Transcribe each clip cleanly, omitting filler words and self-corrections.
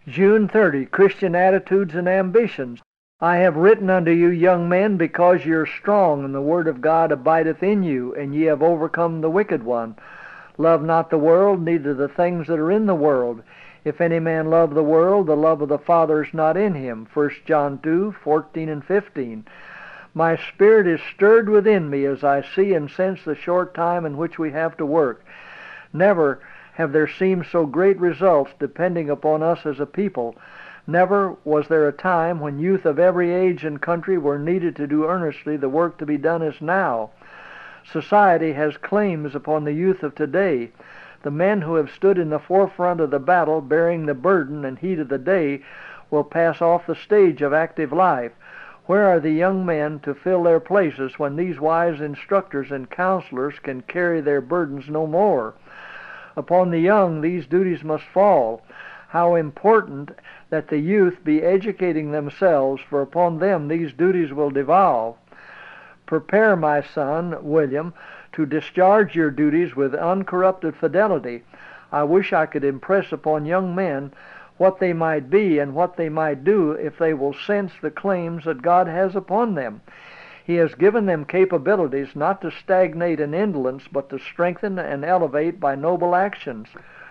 June 30, Christian attitudes and ambitions. I have written unto you, young men, because ye are strong, and the word of God abideth in you, and ye have overcome the wicked one. Love not the world, neither the things that are in the world. If any man love the world, the love of the Father is not in him. 1 John 2:14 and 15. My spirit is stirred within me as I see and sense the short time in which we have to work. Never have there seemed so great results depending upon us as a people. Never was there a time when youth of every age and country were needed to do earnestly the work to be done as now. Society has claims upon the youth of today. The men who have stood in the forefront of the battle, bearing the burden and heat of the day, will pass off the stage of active life. Where are the young men to fill their places when these wise instructors and counselors can carry their burdens no more? Upon the young these duties must fall. How important that the youth be educating themselves, for upon them these duties will devolve. Prepare, my son William, to discharge your duties with uncorrupted fidelity. I wish I could impress upon young men what they might be and what they might do if they will sense the claims that God has upon them. He has given them capabilities not to stagnate in indolence, but to strengthen and elevate by noble actions.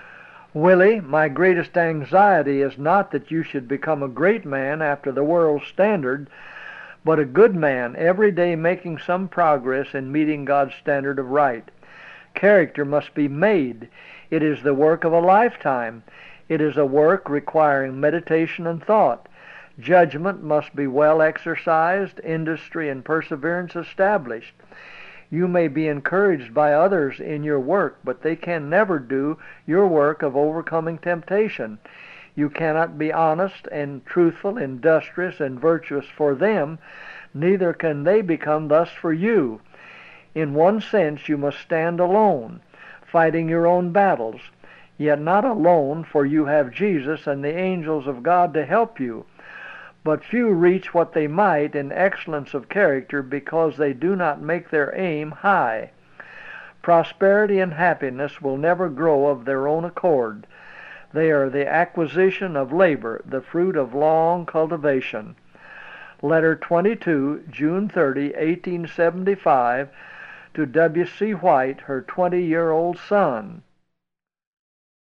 Willie, my greatest anxiety is not that you should become a great man after the world's standard, but a good man, every day making some progress in meeting God's standard of right. Character must be made. It is the work of a lifetime. It is a work requiring meditation and thought. Judgment must be well exercised, industry and perseverance established. You may be encouraged by others in your work, but they can never do your work of overcoming temptation. You cannot be honest and truthful, industrious and virtuous for them, neither can they become thus for you. In one sense you must stand alone, fighting your own battles, yet not alone, for you have Jesus and the angels of God to help you. But few reach what they might in excellence of character because they do not make their aim high. Prosperity and happiness will never grow of their own accord. They are the acquisition of labor, the fruit of long cultivation. Letter 22, June 30, 1875, to W. C. White, her 20-year-old son.